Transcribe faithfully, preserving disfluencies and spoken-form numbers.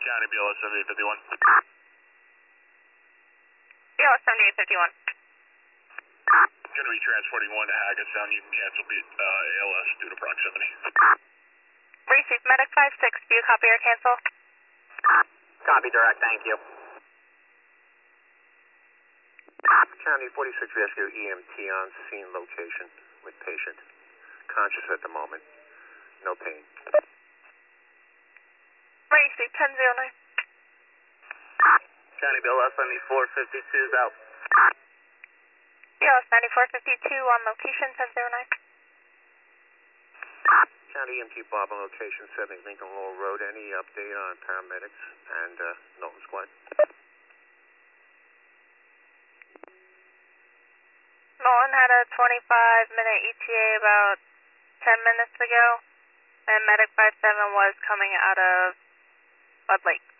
County B L S seventy-eight fifty-one. B L S seventy-eight fifty-one. Going to be transporting one to Hackettstown. You can cancel uh, A L S due to proximity. Received medic five six. Do you copy or cancel? Copy direct, thank you. County forty-six Rescue E M T on scene location with patient. Conscious at the moment. No pain. Received ten zero nine. County B L S ninety-four fifty-two is out. B L S ninety-four fifty-two on location ten zero nine. County E M T Bob on location seventy Lincoln Hall Road. Any update on paramedics and uh, Knowlton Squad? Knowlton had a twenty-five minute E T A about ten minutes ago, and medic five seven was coming out of Bud Lake.